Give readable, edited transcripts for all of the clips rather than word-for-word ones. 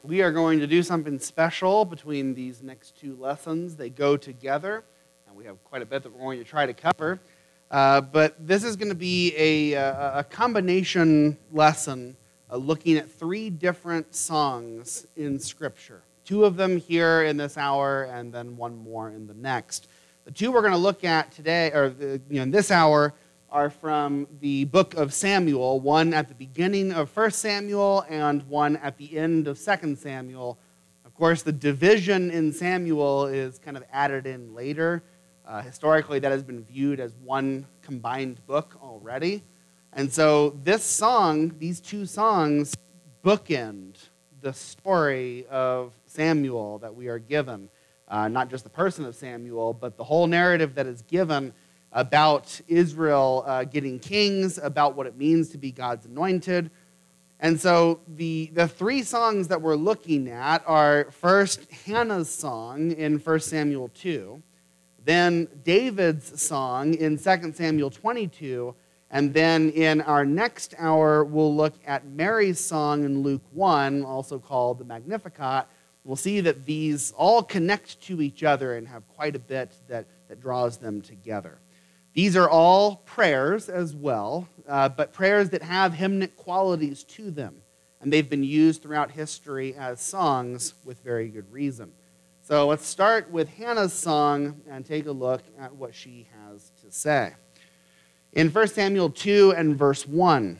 We are going to do something special between these next two lessons. They go together, and we have quite a bit that we're going to try to cover. But this is going to be a combination lesson looking at three different songs in Scripture. Two of them here in this hour, and then one more in the next. The two we're going to look at today, or in this hour, are from the book of Samuel, one at the beginning of 1 Samuel and one at the end of 2 Samuel. Of course, the division in Samuel is kind of added in later. Historically, that has been viewed as one combined book already. And so this song, these two songs, bookend the story of Samuel that we are given. Not just the person of Samuel, but the whole narrative that is given about Israel getting kings, about what it means to be God's anointed. And so the three songs that we're looking at are first Hannah's song in 1 Samuel 2, then David's song in 2 Samuel 22, and then in our next hour we'll look at Mary's song in Luke 1, also called the Magnificat. We'll see that these all connect to each other and have quite a bit that draws them together. These are all prayers as well, but prayers that have hymnic qualities to them. And they've been used throughout history as songs with very good reason. So let's start with Hannah's song and take a look at what she has to say. In 1 Samuel 2 and verse 1,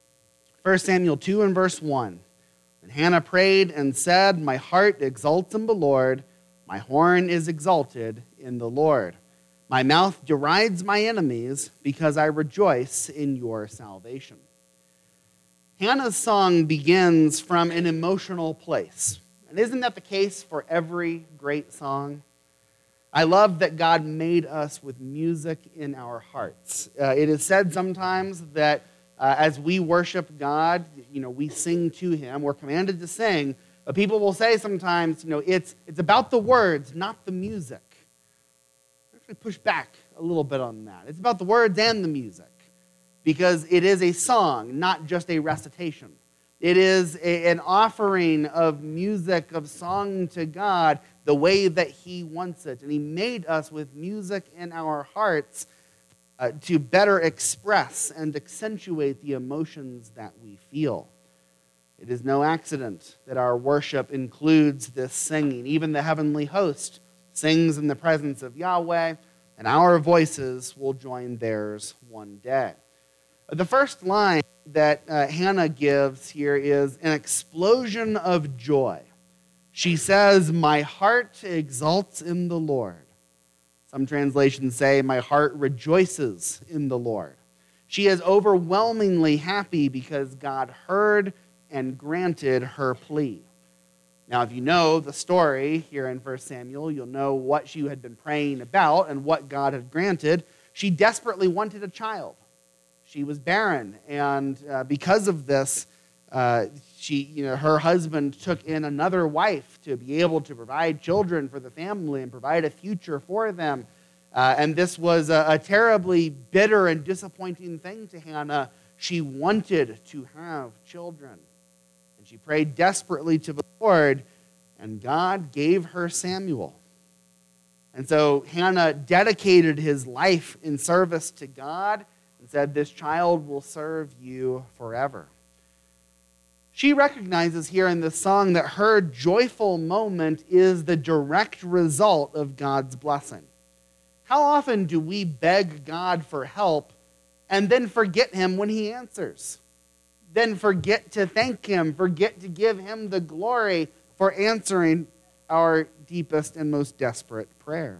1 Samuel 2 and verse 1, and Hannah prayed and said, "My heart exalts in the Lord, my horn is exalted in the Lord. My mouth derides my enemies because I rejoice in your salvation." Hannah's song begins from an emotional place. And isn't that the case for every great song? I love that God made us with music in our hearts. It is said sometimes that as we worship God, we sing to Him. We're commanded to sing. But people will say sometimes, it's about the words, not the music. Push back a little bit on that. It's about the words and the music because it is a song, not just a recitation. It is an offering of music, of song to God the way that He wants it. And He made us with music in our hearts to better express and accentuate the emotions that we feel. It is no accident that our worship includes this singing. Even the heavenly host sings in the presence of Yahweh, and our voices will join theirs one day. The first line that Hannah gives here is an explosion of joy. She says, "My heart exalts in the Lord." Some translations say, "My heart rejoices in the Lord." She is overwhelmingly happy because God heard and granted her plea. Now, if you know the story here in 1 Samuel, you'll know what she had been praying about and what God had granted. She desperately wanted a child. She was barren, and because of this, her husband took in another wife to be able to provide children for the family and provide a future for them. And this was a terribly bitter and disappointing thing to Hannah. She wanted to have children. She prayed desperately to the Lord, and God gave her Samuel. And so Hannah dedicated his life in service to God and said, "This child will serve you forever." She recognizes here in this song that her joyful moment is the direct result of God's blessing. How often do we beg God for help and then forget Him when He answers? Then forget to thank Him, forget to give Him the glory for answering our deepest and most desperate prayer.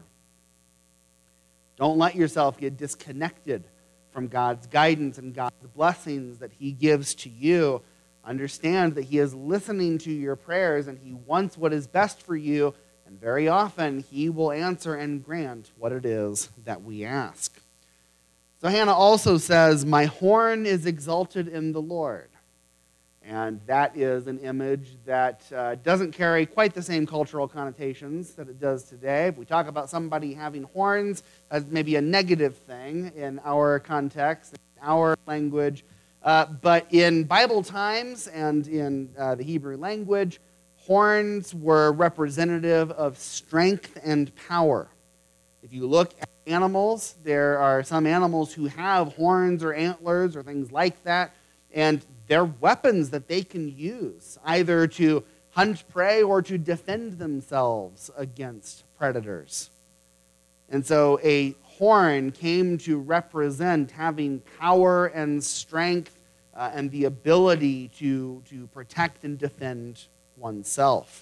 Don't let yourself get disconnected from God's guidance and God's blessings that He gives to you. Understand that He is listening to your prayers and He wants what is best for you, and very often He will answer and grant what it is that we ask. So Hannah also says, "My horn is exalted in the Lord." And that is an image that doesn't carry quite the same cultural connotations that it does today. If we talk about somebody having horns, that's maybe a negative thing in our context, in our language. But in Bible times and in the Hebrew language, horns were representative of strength and power. If you look at animals, there are some animals who have horns or antlers or things like that, and they're weapons that they can use either to hunt prey or to defend themselves against predators. And so a horn came to represent having power and strength and the ability to protect and defend oneself.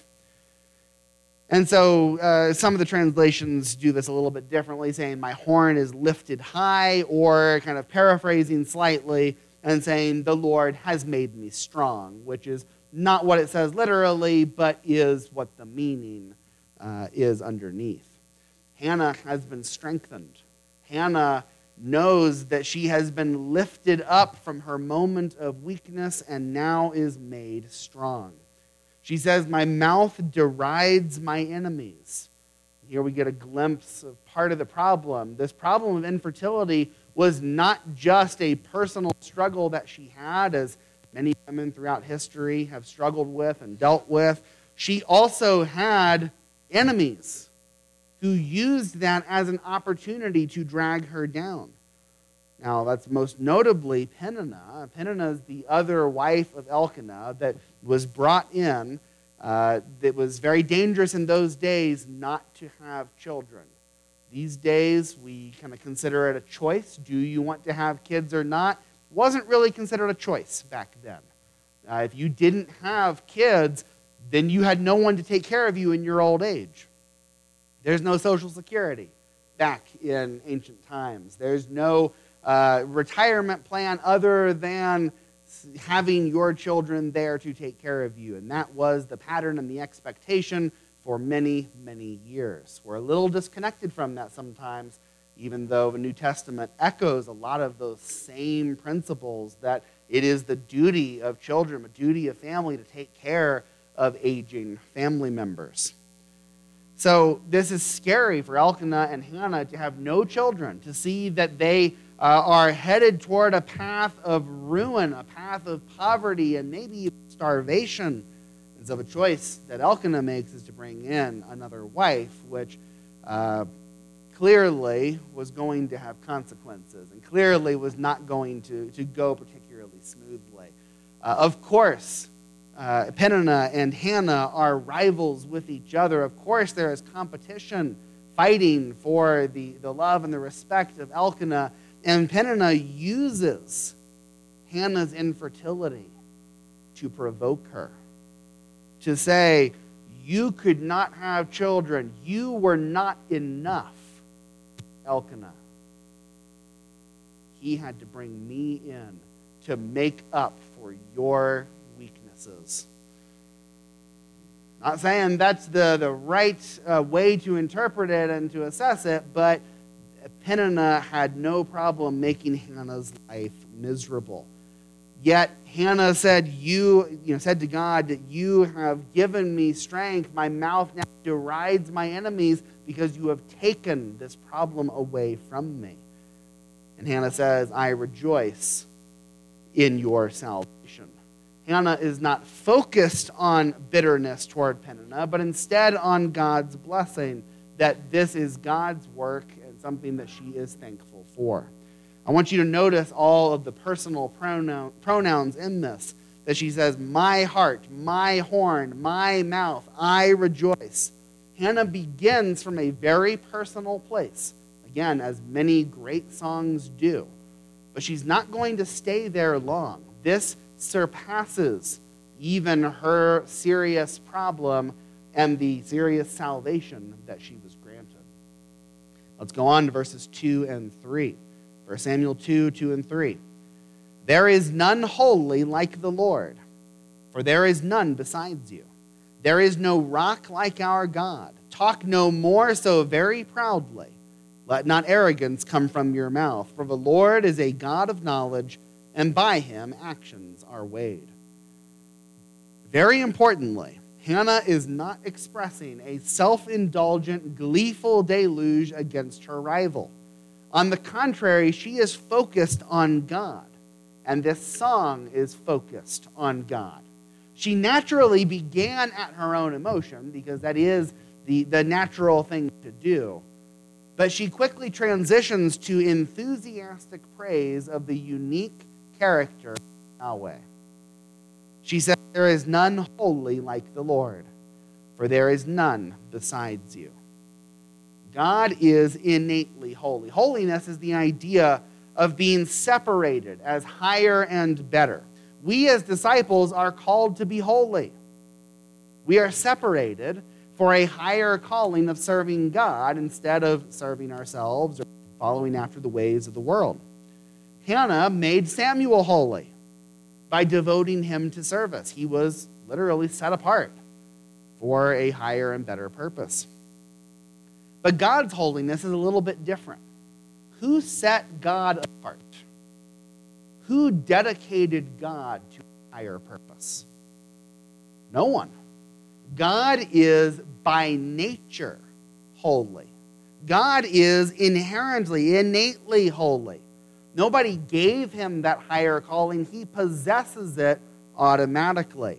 And so some of the translations do this a little bit differently, saying my horn is lifted high, or kind of paraphrasing slightly and saying the Lord has made me strong, which is not what it says literally, but is what the meaning is underneath. Hannah has been strengthened. Hannah knows that she has been lifted up from her moment of weakness and now is made strong. She says, my mouth derides my enemies. Here we get a glimpse of part of the problem. This problem of infertility was not just a personal struggle that she had, as many women throughout history have struggled with and dealt with. She also had enemies who used that as an opportunity to drag her down. Now, that's most notably Peninnah. Peninnah is the other wife of Elkanah that was brought in. That was very dangerous in those days not to have children. These days, we kind of consider it a choice. Do you want to have kids or not? It wasn't really considered a choice back then. If you didn't have kids, then you had no one to take care of you in your old age. There's no Social Security back in ancient times. There's no retirement plan other than having your children there to take care of you. And that was the pattern and the expectation for many, many years. We're a little disconnected from that sometimes, even though the New Testament echoes a lot of those same principles, that it is the duty of children, a duty of family to take care of aging family members. So this is scary for Elkanah and Hannah to have no children, to see that they are headed toward a path of ruin, a path of poverty, and maybe starvation. And so the choice that Elkanah makes is to bring in another wife, which clearly was going to have consequences and clearly was not going to go particularly smoothly. Of course, Peninnah and Hannah are rivals with each other. Of course, there is competition, fighting for the love and the respect of Elkanah. And Peninnah uses Hannah's infertility to provoke her, to say, you could not have children. You were not enough, Elkanah. He had to bring me in to make up for your weaknesses. Not saying that's the right way to interpret it and to assess it, but Peninnah had no problem making Hannah's life miserable. Yet Hannah said, said to God that you have given me strength. My mouth now derides my enemies because you have taken this problem away from me. And Hannah says, I rejoice in your salvation. Hannah is not focused on bitterness toward Peninnah, but instead on God's blessing, that this is God's work and something that she is thankful for. I want you to notice all of the personal pronouns in this, that she says, my heart, my horn, my mouth, I rejoice. Hannah begins from a very personal place, again, as many great songs do. But she's not going to stay there long. This surpasses even her serious problem and the serious salvation that she was granted. Let's go on to verses 2 and 3. 1 Samuel 2, 2 and 3. There is none holy like the Lord, for there is none besides you. There is no rock like our God. Talk no more so very proudly. Let not arrogance come from your mouth, for the Lord is a God of knowledge, and by him actions are weighed. Very importantly, Hannah is not expressing a self-indulgent, gleeful deluge against her rival. On the contrary, she is focused on God, and this song is focused on God. She naturally began at her own emotion because that is the natural thing to do. But she quickly transitions to enthusiastic praise of the unique character of Yahweh. She says, "There is none holy like the Lord, for there is none besides you." God is innately holy. Holiness is the idea of being separated as higher and better. We as disciples are called to be holy. We are separated for a higher calling of serving God instead of serving ourselves or following after the ways of the world. Hannah made Samuel holy by devoting him to service. He was literally set apart for a higher and better purpose. But God's holiness is a little bit different. Who set God apart? Who dedicated God to a higher purpose? No one. God is by nature holy. God is inherently, innately holy. Nobody gave him that higher calling. He possesses it automatically.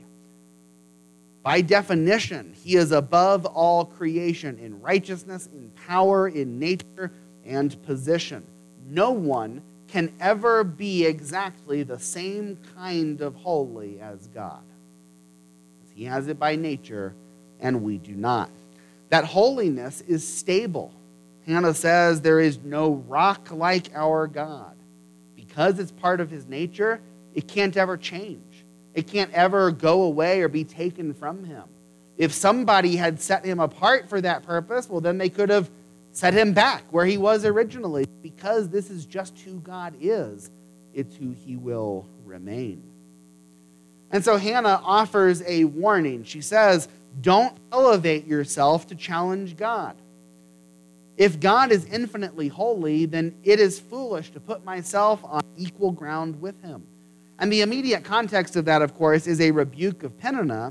By definition, he is above all creation in righteousness, in power, in nature, and position. No one can ever be exactly the same kind of holy as God. He has it by nature, and we do not. That holiness is stable. Hannah says there is no rock like our God. Because it's part of his nature, it can't ever change. It can't ever go away or be taken from him. If somebody had set him apart for that purpose, well, then they could have set him back where he was originally. Because this is just who God is, it's who he will remain. And so Hannah offers a warning. She says, don't elevate yourself to challenge God. If God is infinitely holy, then it is foolish to put myself on equal ground with him. And the immediate context of that, of course, is a rebuke of Peninnah.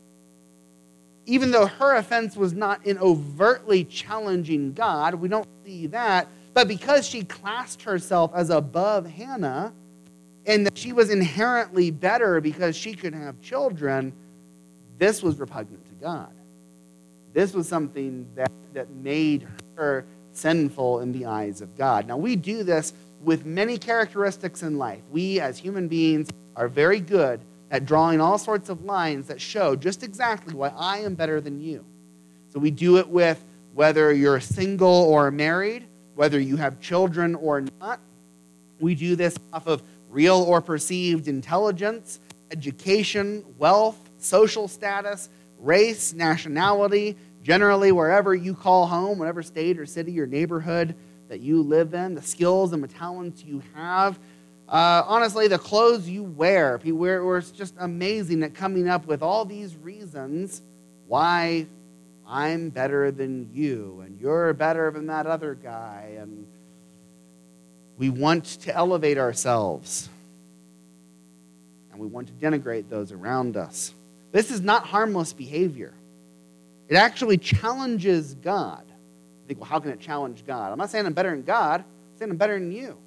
Even though her offense was not in overtly challenging God, we don't see that, but because she classed herself as above Hannah, and that she was inherently better because she could have children, this was repugnant to God. This was something that made her sinful in the eyes of God. Now, we do this with many characteristics in life. We, as human beings, are very good at drawing all sorts of lines that show just exactly why I am better than you. So we do it with whether you're single or married, whether you have children or not. We do this off of real or perceived intelligence, education, wealth, social status, race, nationality, generally wherever you call home, whatever state or city or neighborhood that you live in, the skills and the talents you have. Honestly, the clothes you wear. It's just amazing at coming up with all these reasons why I'm better than you and you're better than that other guy. And we want to elevate ourselves. And we want to denigrate those around us. This is not harmless behavior. It actually challenges God. You think, well, how can it challenge God? I'm not saying I'm better than God. I'm saying I'm better than you.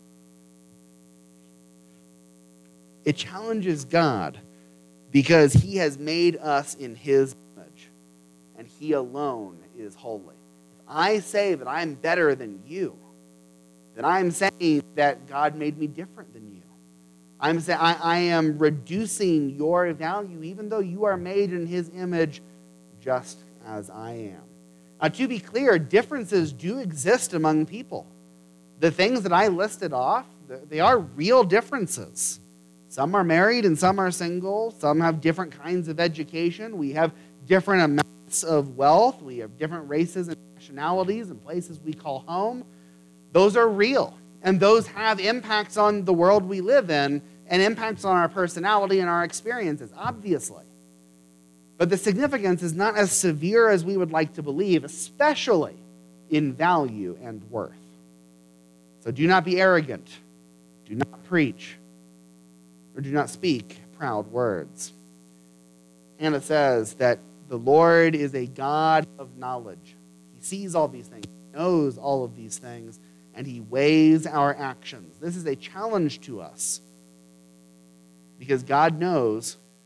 It challenges God because he has made us in his image, and he alone is holy. If I say that I'm better than you, then I'm saying that God made me different than you. I'm saying I am reducing your value, even though you are made in his image just as I am. Now, to be clear, differences do exist among people. The things that I listed off, they are real differences. Some are married and some are single. Some have different kinds of education. We have different amounts of wealth. We have different races and nationalities and places we call home. Those are real. And those have impacts on the world we live in and impacts on our personality and our experiences, obviously. But the significance is not as severe as we would like to believe, especially in value and worth. So do not be arrogant. Do not preach. Or do not speak proud words. Hannah says that the Lord is a God of knowledge. He sees all these things, knows all of these things, and he weighs our actions. This is a challenge to us because God knows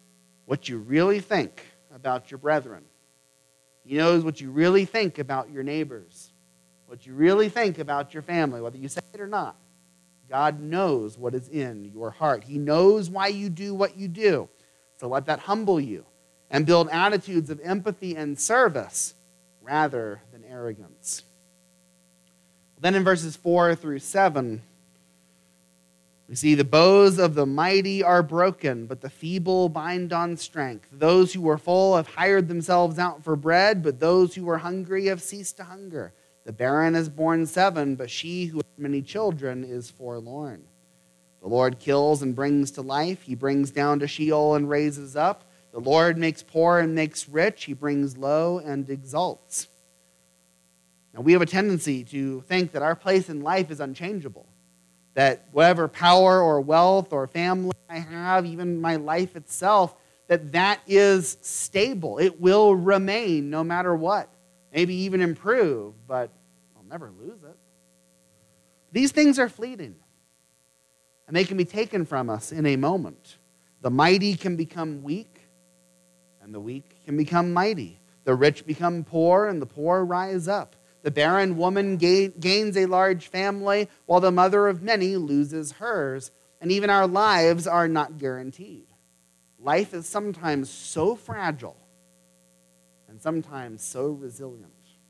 what you really think about your brethren. He knows what you really think about your neighbors, what you really think about your family, whether you say it or not. God knows what is in your heart. He knows why you do what you do. So let that humble you and build attitudes of empathy and service rather than arrogance. Then in verses 4 through 7, we see the bows of the mighty are broken, but the feeble bind on strength. Those who were full have hired themselves out for bread, but those who were hungry have ceased to hunger. The barren has borne 7, but she who has many children is forlorn. The Lord kills and brings to life. He brings down to Sheol and raises up. The Lord makes poor and makes rich. He brings low and exalts. Now, we have a tendency to think that our place in life is unchangeable, that whatever power or wealth or family I have, even my life itself, that is stable. It will remain no matter what. Maybe even improve, but I'll never lose it. These things are fleeting, and they can be taken from us in a moment. The mighty can become weak, and the weak can become mighty. The rich become poor, and the poor rise up. The barren woman gains a large family, while the mother of many loses hers. And even our lives are not guaranteed. Life is sometimes so fragile and sometimes so resilient.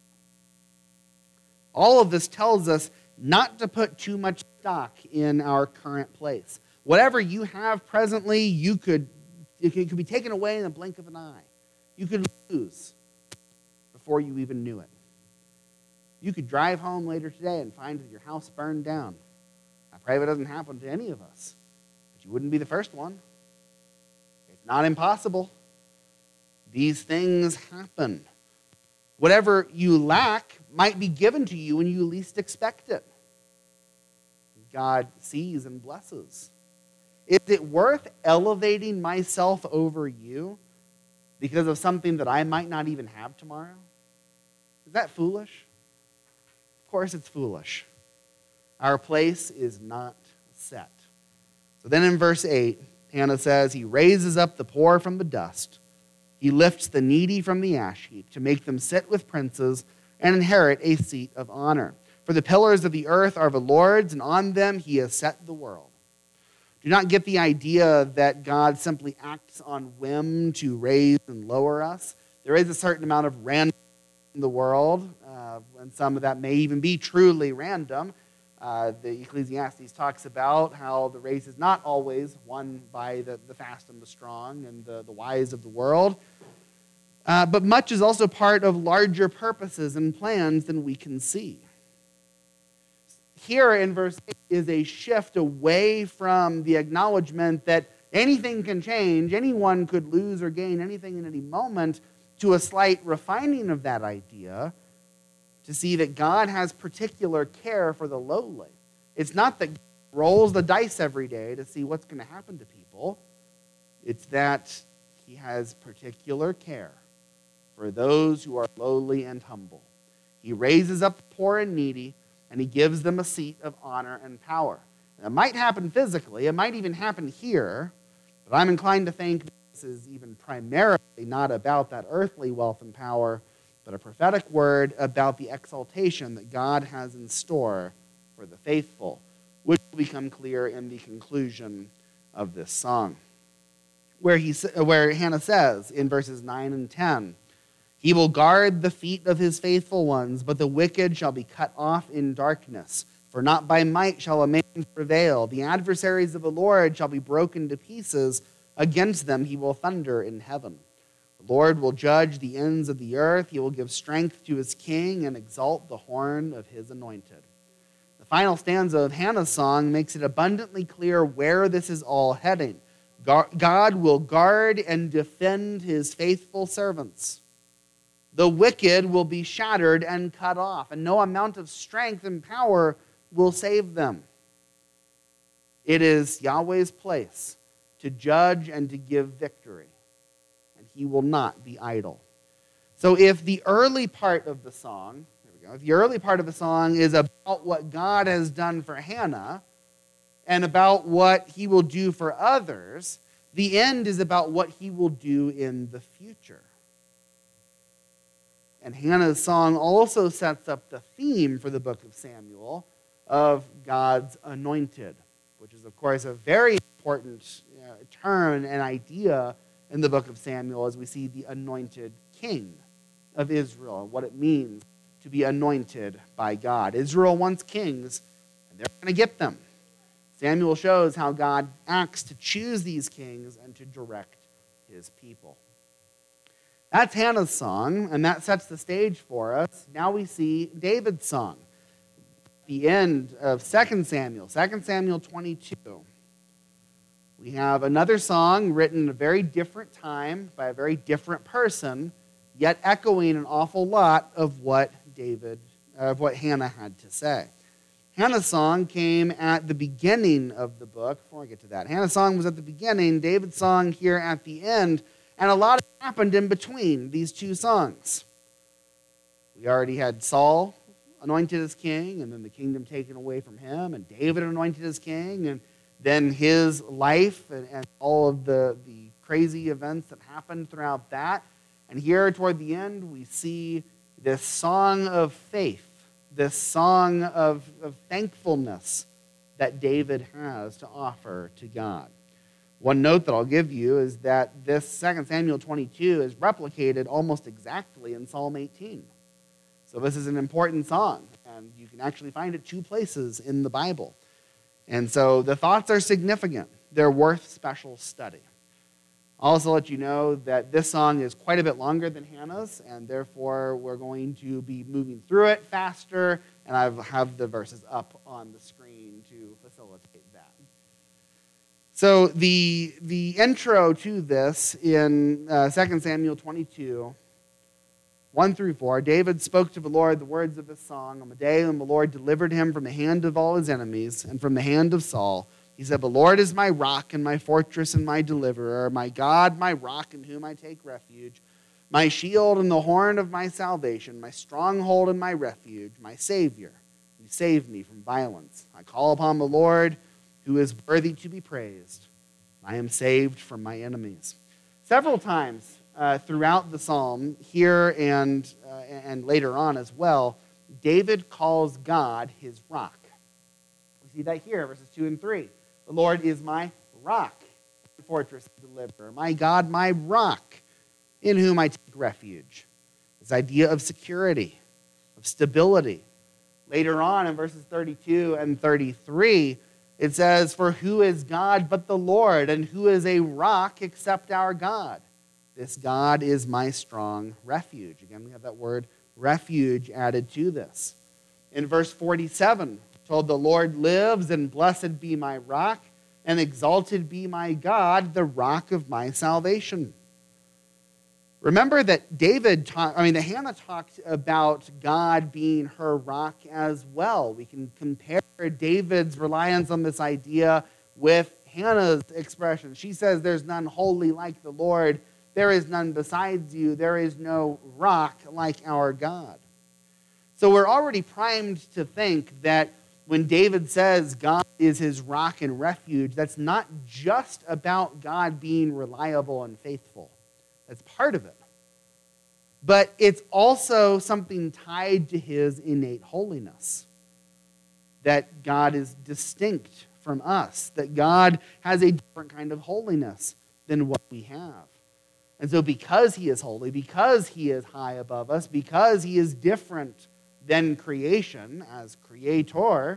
All of this tells us not to put too much stock in our current place. Whatever you have presently, it could be taken away in the blink of an eye. You could lose before you even knew it. You could drive home later today and find that your house burned down. I pray that doesn't happen to any of us, but you wouldn't be the first one. It's not impossible. These things happen. Whatever you lack might be given to you when you least expect it. God sees and blesses. Is it worth elevating myself over you because of something that I might not even have tomorrow? Is that foolish? Of course it's foolish. Our place is not set. So then in verse 8, Hannah says, He raises up the poor from the dust. He lifts the needy from the ash heap to make them sit with princes and inherit a seat of honor. For the pillars of the earth are the Lord's, and on them He has set the world. Do not get the idea that God simply acts on whim to raise and lower us. There is a certain amount of random in the world, and some of that may even be truly random. The Ecclesiastes talks about how the race is not always won by the fast and the strong and the wise of the world, but much is also part of larger purposes and plans than we can see. Here in verse 8 is a shift away from the acknowledgement that anything can change, anyone could lose or gain anything in any moment, to a slight refining of that idea to see that God has particular care for the lowly. It's not that God rolls the dice every day to see what's going to happen to people. It's that He has particular care for those who are lowly and humble. He raises up the poor and needy, and He gives them a seat of honor and power. It might happen physically. It might even happen here, but I'm inclined to think this is even primarily not about that earthly wealth and power, but a prophetic word about the exaltation that God has in store for the faithful, which will become clear in the conclusion of this song, where Hannah says in verses 9 and 10, He will guard the feet of His faithful ones, but the wicked shall be cut off in darkness. For not by might shall a man prevail. The adversaries of the Lord shall be broken to pieces. Against them He will thunder in heaven. The Lord will judge the ends of the earth. He will give strength to His king and exalt the horn of His anointed. The final stanza of Hannah's song makes it abundantly clear where this is all heading. God will guard and defend His faithful servants. The wicked will be shattered and cut off, and no amount of strength and power will save them. It is Yahweh's place to judge and to give victory, and He will not be idle. So if the early part of the song, if the early part of the song is about what God has done for Hannah and about what He will do for others, The end is about what he will do in the future. And Hannah's song also sets up the theme for the book of Samuel of God's anointed, which is, of course, a very important turn and idea in the book of Samuel as we see the anointed king of Israel and what it means to be anointed by God. Israel wants kings, and they're going to get them. Samuel shows how God acts to choose these kings and to direct his people. That's Hannah's song, and that sets the stage for us. Now we see David's song. The end of 2 Samuel 22. We have another song written at a very different time by a very different person, yet echoing an awful lot of what Hannah had to say. Hannah's song came at the beginning of the book. Before I get to that, Hannah's song was at the beginning, David's song here at the end, and a lot happened in between these two songs. We already had Saul anointed as king, and then the kingdom taken away from him, and David anointed as king, and then his life and all of the crazy events that happened throughout that. And here toward the end, we see this song of faith, this song of thankfulness that David has to offer to God. One note that I'll give you is that this 2 Samuel 22 is replicated almost exactly in Psalm 18. So this is an important song, and you can actually find it 2 places in the Bible. And so the thoughts are significant. They're worth special study. I'll also let you know that this song is quite a bit longer than Hannah's, and therefore we're going to be moving through it faster, and I have the verses up on the screen to facilitate that. So the intro to this in 2 Samuel 22, 1 through 4, David spoke to the Lord the words of this song on the day when the Lord delivered him from the hand of all his enemies and from the hand of Saul. He said, "The Lord is my rock and my fortress and my deliverer, my God, my rock in whom I take refuge, my shield and the horn of my salvation, my stronghold and my refuge, my Savior. You save me from violence. I call upon the Lord, who is worthy to be praised. I am saved from my enemies." Several times throughout the psalm, here and later on as well, David calls God his rock. We see that here, verses 2 and 3. The Lord is my rock, fortress and deliverer, my God, my rock, in whom I take refuge. This idea of security, of stability. Later on in verses 32 and 33, it says, "For who is God but the Lord, and who is a rock except our God? This God is my strong refuge." Again, we have that word refuge added to this. In verse 47, told, "The Lord lives, and blessed be my rock, and exalted be my God, the rock of my salvation." Remember that Hannah talked about God being her rock as well. We can compare David's reliance on this idea with Hannah's expression. She says, "There's none holy like the Lord. There is none besides you. There is no rock like our God." So we're already primed to think that when David says God is his rock and refuge, that's not just about God being reliable and faithful. That's part of it. But it's also something tied to his innate holiness. That God is distinct from us. That God has a different kind of holiness than what we have. And so because he is holy, because he is high above us, because he is different than creation as creator,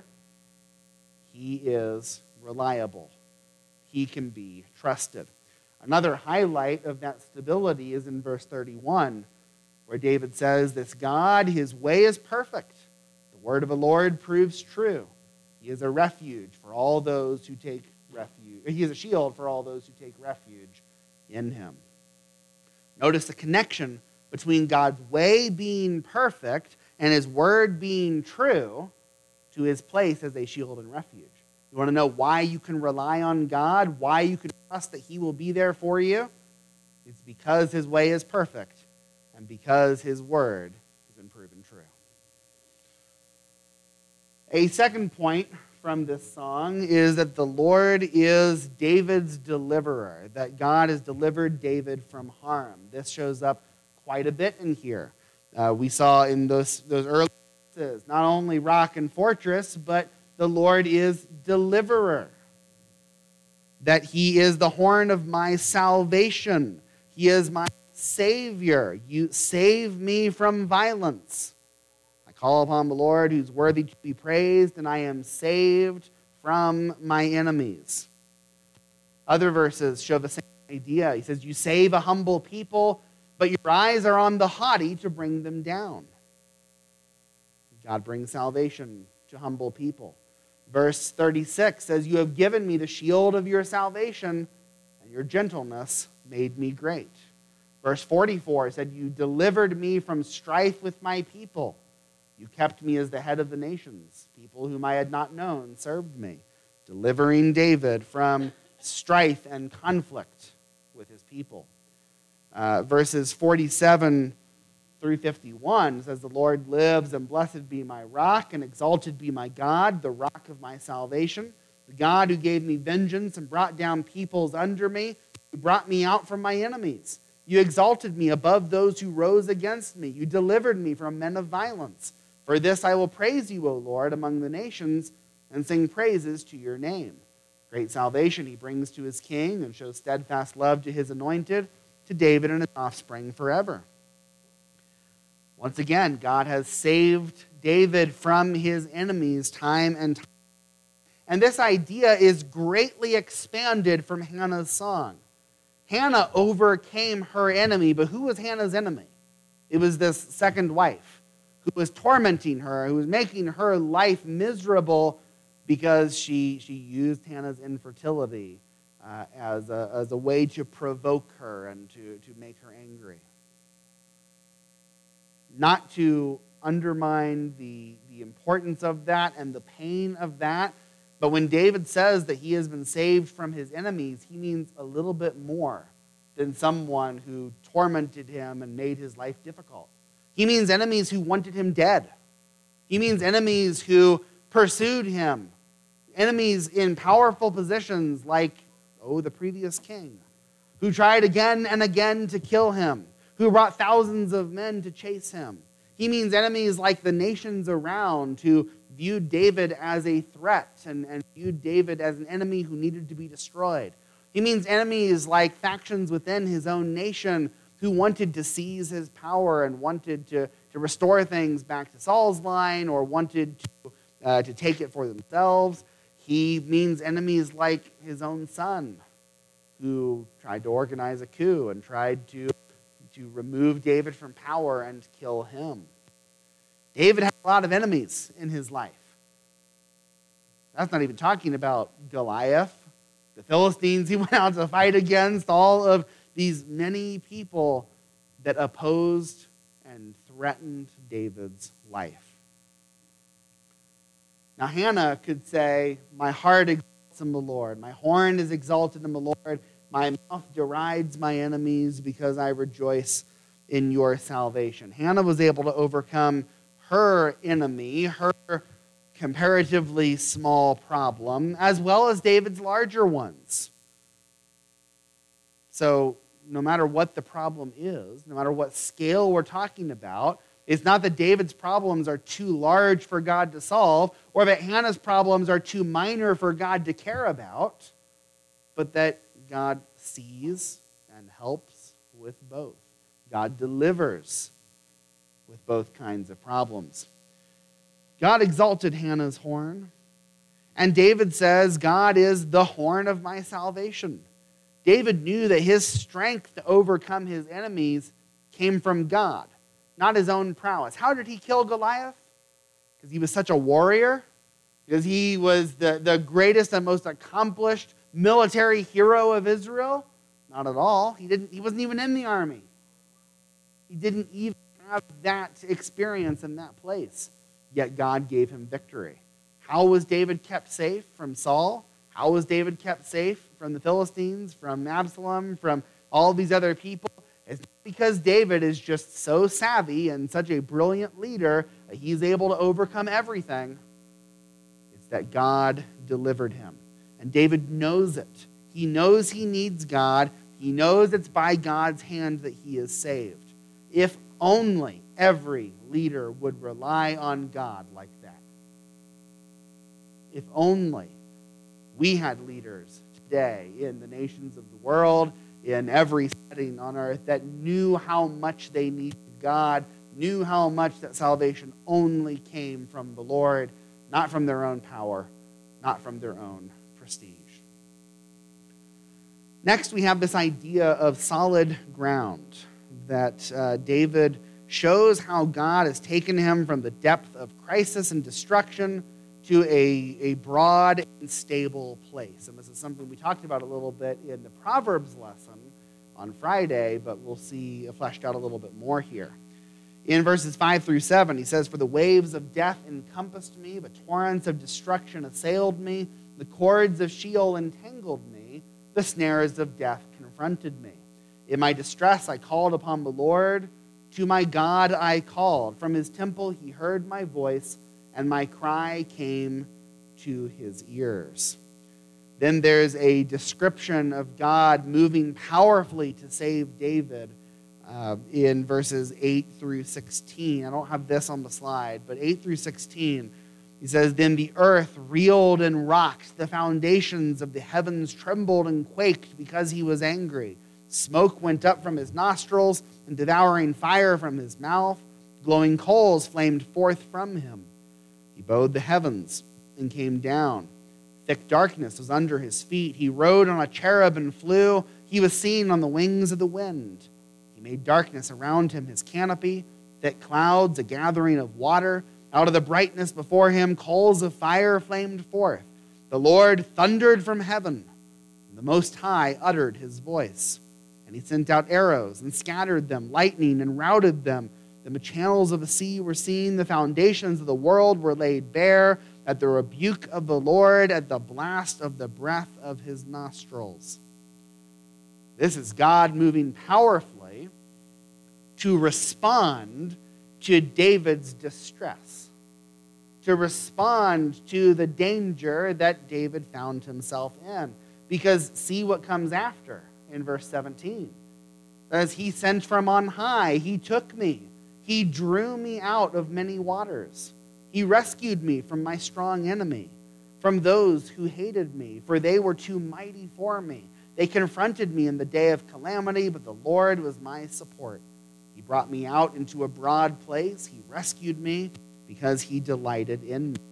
he is reliable. He can be trusted. Another highlight of that stability is in verse 31, where David says, "This God, his way is perfect. The word of the Lord proves true. He is a refuge for all those who take refuge. He is a shield for all those who take refuge in him." Notice the connection between God's way being perfect and his word being true to his place as a shield and refuge. You want to know why you can rely on God, why you can trust that he will be there for you? It's because his way is perfect and because his word has been proven true. A second point from this song is that the Lord is David's deliverer, that God has delivered David from harm. This shows up quite a bit in here. We saw in those early verses, not only rock and fortress, but the Lord is deliverer, that he is the horn of my salvation. He is my Savior. You save me from violence. I call upon the Lord who's worthy to be praised, and I am saved from my enemies. Other verses show the same idea. He says, you save a humble people, but your eyes are on the haughty to bring them down. God brings salvation to humble people. Verse 36 says, you have given me the shield of your salvation, and your gentleness made me great. Verse 44 said, you delivered me from strife with my people. You kept me as the head of the nations. People whom I had not known served me, delivering David from strife and conflict with his people. Verses 47 through 51 says, the Lord lives, and blessed be my rock, and exalted be my God, the rock of my salvation, the God who gave me vengeance and brought down peoples under me, who brought me out from my enemies. You exalted me above those who rose against me. You delivered me from men of violence. For this I will praise you, O Lord, among the nations, and sing praises to your name. Great salvation he brings to his king, and shows steadfast love to his anointed, to David and his offspring forever. Once again, God has saved David from his enemies time and time. And this idea is greatly expanded from Hannah's song. Hannah overcame her enemy, but who was Hannah's enemy? It was this second wife who was tormenting her, who was making her life miserable because she used Hannah's infertility as a way to provoke her and to make her angry. Not to undermine the importance of that and the pain of that, but when David says that he has been saved from his enemies, he means a little bit more than someone who tormented him and made his life difficult. He means enemies who wanted him dead. He means enemies who pursued him. Enemies in powerful positions like, the previous king, who tried again and again to kill him, who brought thousands of men to chase him. He means enemies like the nations around who viewed David as a threat and viewed David as an enemy who needed to be destroyed. He means enemies like factions within his own nation who wanted to seize his power and wanted to restore things back to Saul's line or wanted to take it for themselves. He means enemies like his own son who tried to organize a coup and tried to remove David from power and kill him. David had a lot of enemies in his life. That's not even talking about Goliath, the Philistines he went out to fight against, all of these many people that opposed and threatened David's life. Now Hannah could say, my heart exalts in the Lord, my horn is exalted in the Lord, my mouth derides my enemies because I rejoice in your salvation. Hannah was able to overcome her enemy, her comparatively small problem, as well as David's larger ones. So no matter what the problem is, no matter what scale we're talking about, it's not that David's problems are too large for God to solve, or that Hannah's problems are too minor for God to care about, but that God sees and helps with both. God delivers with both kinds of problems. God exalted Hannah's horn, and David says, God is the horn of my salvation. David knew that his strength to overcome his enemies came from God, not his own prowess. How did he kill Goliath? Because he was such a warrior? Because he was the greatest and most accomplished military hero of Israel? Not at all. He wasn't even in the army. He didn't even have that experience in that place. Yet God gave him victory. How was David kept safe from Saul? How was David kept safe from the Philistines, from Absalom, from all these other people? It's because David is just so savvy and such a brilliant leader that he's able to overcome everything. It's It's that God delivered him. And David knows it. He knows he needs God. He knows it's by God's hand that he is saved. If only every leader would rely on God like that. If only we had leaders today in the nations of the world, in every setting on earth, that knew how much they needed God, knew how much that salvation only came from the Lord, not from their own power, not from their own prestige. Next, we have this idea of solid ground, that David shows how God has taken him from the depth of crisis and destruction to a broad and stable place. And this is something we talked about a little bit in the Proverbs lesson on Friday, but we'll see fleshed out a little bit more here. In verses 5 through 7, he says, "For the waves of death encompassed me, the torrents of destruction assailed me, the cords of Sheol entangled me, the snares of death confronted me. In my distress I called upon the Lord. To my God I called. From his temple he heard my voice, and my cry came to his ears." Then there's a description of God moving powerfully to save David in verses 8 through 16. I don't have this on the slide, but 8 through 16, he says, "Then the earth reeled and rocked. The foundations of the heavens trembled and quaked because he was angry. Smoke went up from his nostrils, and devouring fire from his mouth. Glowing coals flamed forth from him. He bowed the heavens and came down. Thick darkness was under his feet. He rode on a cherub and flew. He was seen on the wings of the wind. He made darkness around him his canopy, thick clouds, a gathering of water. Out of the brightness before him, coals of fire flamed forth. The Lord thundered from heaven, and the Most High uttered his voice. And he sent out arrows and scattered them, lightning and routed them. The channels of the sea were seen, the foundations of the world were laid bare, at the rebuke of the Lord, at the blast of the breath of his nostrils." This is God moving powerfully to respond to David's distress, to respond to the danger that David found himself in. Because see what comes after in verse 17. As he sent from on high, he took me. He drew me out of many waters. He rescued me from my strong enemy, from those who hated me, for they were too mighty for me. They confronted me in the day of calamity, but the Lord was my support. He brought me out into a broad place. He rescued me because he delighted in me.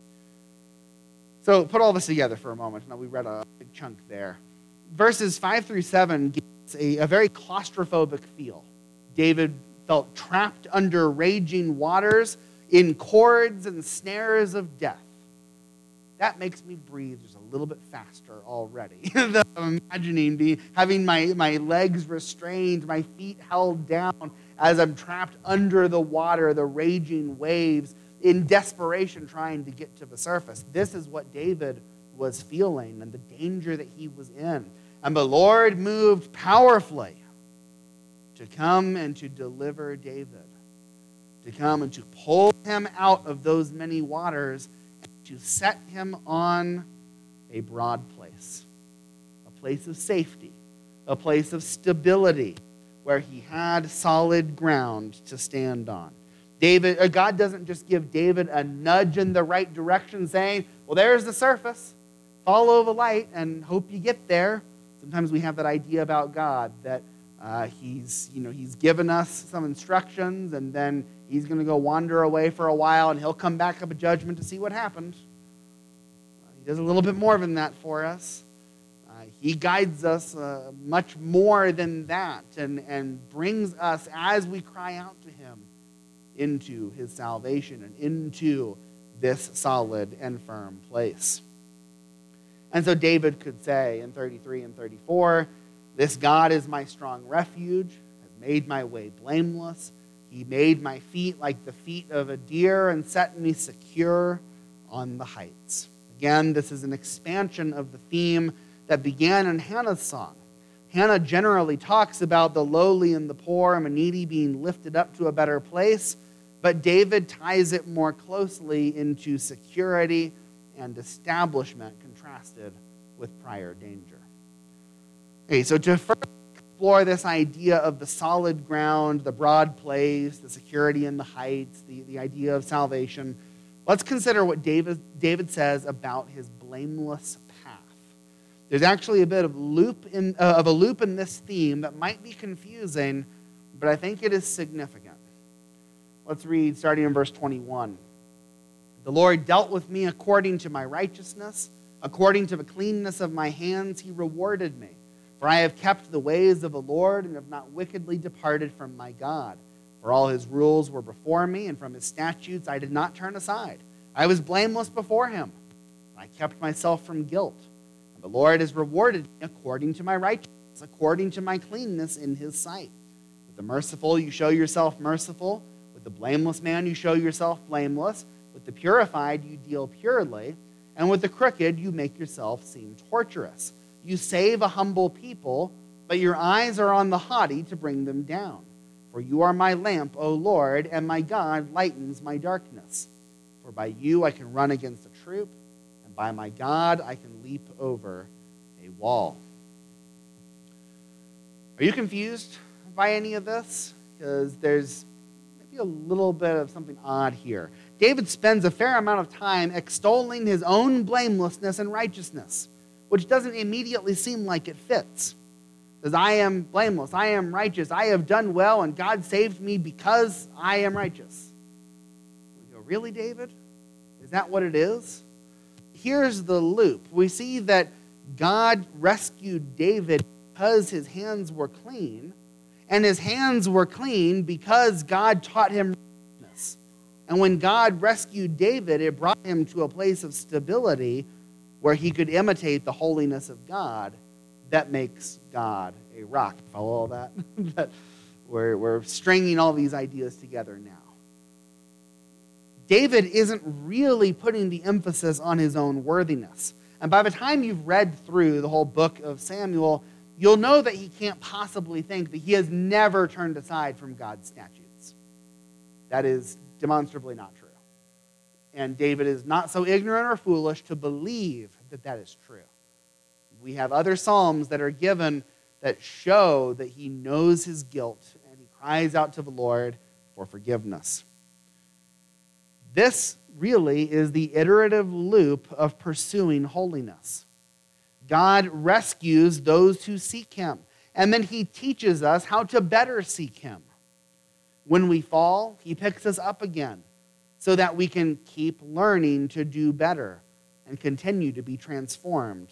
So put all this together for a moment. Now we read a big chunk there. Verses 5 through 7 give us a very claustrophobic feel. David felt trapped under raging waters in cords and snares of death. That makes me breathe just a little bit faster already. I'm imagining having my legs restrained, my feet held down as I'm trapped under the water, the raging waves, in desperation trying to get to the surface. This is what David was feeling and the danger that he was in. And the Lord moved powerfully to come and to deliver David, to come and to pull him out of those many waters and to set him on a broad place, a place of safety, a place of stability where he had solid ground to stand on. God doesn't just give David a nudge in the right direction saying, well, there's the surface, follow the light and hope you get there. Sometimes we have that idea about God that he's given us some instructions and then he's going to go wander away for a while and he'll come back up at judgment to see what happened. He does a little bit more than that for us. He guides us much more than that and brings us as we cry out to him into his salvation and into this solid and firm place. And so David could say in 33 and 34, "This God is my strong refuge, has made my way blameless. He made my feet like the feet of a deer and set me secure on the heights." Again, this is an expansion of the theme that began in Hannah's song. Hannah generally talks about the lowly and the poor and the needy being lifted up to a better place, but David ties it more closely into security and establishment contrasted with prior danger. Okay, so to further explore this idea of the solid ground, the broad place, the security in the heights, the idea of salvation, let's consider what David says about his blameless path. There's actually a bit of a loop in this theme that might be confusing, but I think it is significant. Let's read starting in verse 21. The Lord dealt with me according to my righteousness, according to the cleanness of my hands, he rewarded me. For I have kept the ways of the Lord and have not wickedly departed from my God. For all his rules were before me, and from his statutes I did not turn aside. I was blameless before him. I kept myself from guilt. And the Lord has rewarded me according to my righteousness, according to my cleanness in his sight. With the merciful you show yourself merciful. With the blameless man you show yourself blameless. With the purified you deal purely. And with the crooked you make yourself seem torturous. You save a humble people, but your eyes are on the haughty to bring them down. For you are my lamp, O Lord, and my God lightens my darkness. For by you I can run against a troop, and by my God I can leap over a wall. Are you confused by any of this? Because there's maybe a little bit of something odd here. David spends a fair amount of time extolling his own blamelessness and righteousness, which doesn't immediately seem like it fits. It says, I am blameless, I am righteous, I have done well, and God saved me because I am righteous. We go, really, David? Is that what it is? Here's the loop. We see that God rescued David because his hands were clean, and his hands were clean because God taught him righteousness. And when God rescued David, it brought him to a place of stability where he could imitate the holiness of God. That makes God a rock. Follow all that? We're stringing all these ideas together now. David isn't really putting the emphasis on his own worthiness. And by the time you've read through the whole book of Samuel, you'll know that he can't possibly think that he has never turned aside from God's statutes. That is demonstrably not true. And David is not so ignorant or foolish to believe that that is true. We have other psalms that are given that show that he knows his guilt and he cries out to the Lord for forgiveness. This really is the iterative loop of pursuing holiness. God rescues those who seek him, and then he teaches us how to better seek him. When we fall, he picks us up again, so that we can keep learning to do better and continue to be transformed.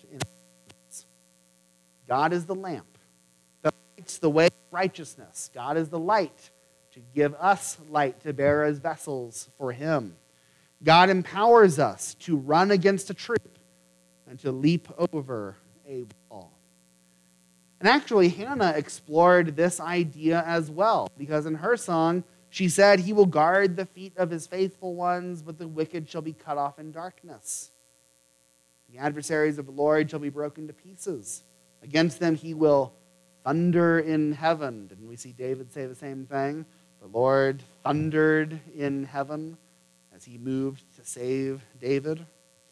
God is the lamp that lights the way of righteousness. God is the light to give us light to bear as vessels for him. God empowers us to run against a troop and to leap over a wall. And actually, Hannah explored this idea as well, because in her song, she said, he will guard the feet of his faithful ones, but the wicked shall be cut off in darkness. The adversaries of the Lord shall be broken to pieces. Against them he will thunder in heaven. Didn't we see David say the same thing? The Lord thundered in heaven as he moved to save David.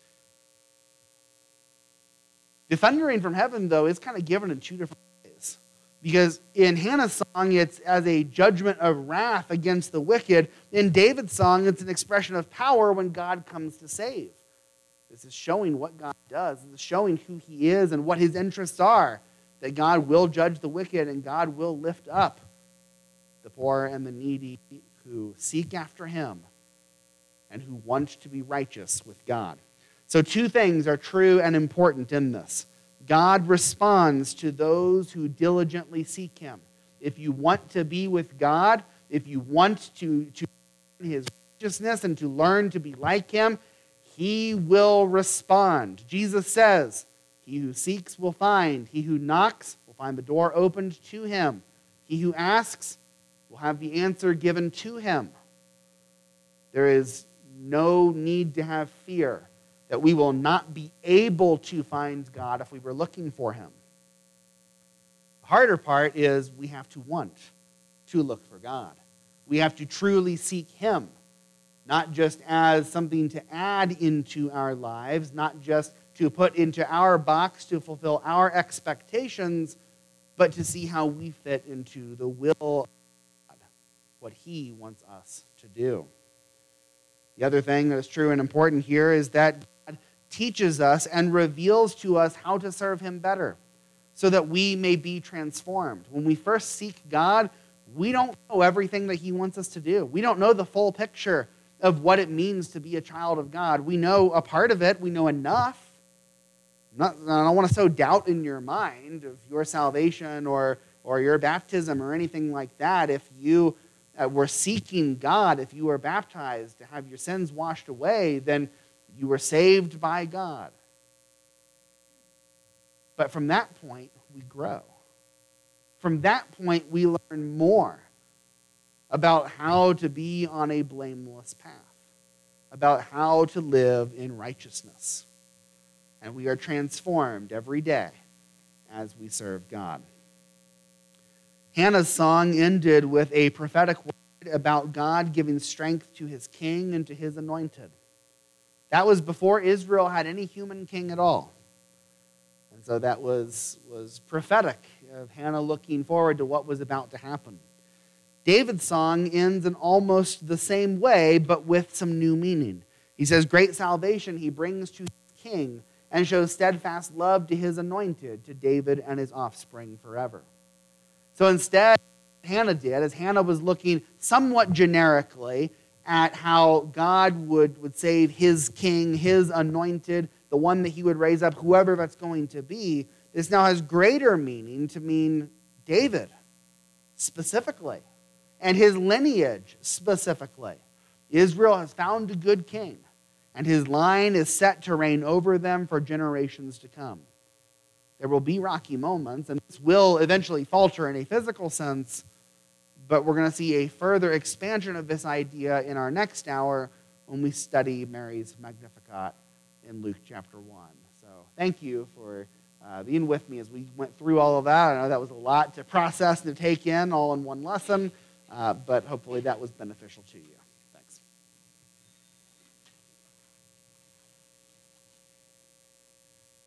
The thundering from heaven, though, is kind of given in two different ways. Because in Hannah's song, it's as a judgment of wrath against the wicked. In David's song, it's an expression of power when God comes to save. This is showing what God does. This is showing who he is and what his interests are. That God will judge the wicked and God will lift up the poor and the needy who seek after him and who want to be righteous with God. So two things are true and important in this. God responds to those who diligently seek him. If you want to be with God, if you want to learn his righteousness and to learn to be like him, he will respond. Jesus says, he who seeks will find. He who knocks will find the door opened to him. He who asks will have the answer given to him. There is no need to have fear that we will not be able to find God if we were looking for him. The harder part is we have to want to look for God. We have to truly seek him, not just as something to add into our lives, not just to put into our box to fulfill our expectations, but to see how we fit into the will of God, what He wants us to do. The other thing that is true and important here is that God teaches us and reveals to us how to serve Him better so that we may be transformed. When we first seek God, we don't know everything that He wants us to do. We don't know the full picture of what it means to be a child of God. We know a part of it. We know enough. I don't want to sow doubt in your mind of your salvation or your baptism or anything like that. If you were seeking God, if you were baptized to have your sins washed away, then you were saved by God. But from that point, we grow. From that point, we learn more about how to be on a blameless path, about how to live in righteousness. And we are transformed every day as we serve God. Hannah's song ended with a prophetic word about God giving strength to His king and to His anointed. That was before Israel had any human king at all. And so that was prophetic of Hannah looking forward to what was about to happen. David's song ends in almost the same way, but with some new meaning. He says, great salvation He brings to His king, and shows steadfast love to His anointed, to David and his offspring forever. So instead, Hannah did, as Hannah was looking somewhat generically at how God would save His king, His anointed, the one that He would raise up, whoever that's going to be, this now has greater meaning to mean David specifically, and his lineage specifically. Israel has found a good king, and his line is set to reign over them for generations to come. There will be rocky moments, and this will eventually falter in a physical sense, but we're going to see a further expansion of this idea in our next hour when we study Mary's Magnificat in Luke chapter 1. So thank you for being with me as we went through all of that. I know that was a lot to process and to take in all in one lesson, but hopefully that was beneficial to you.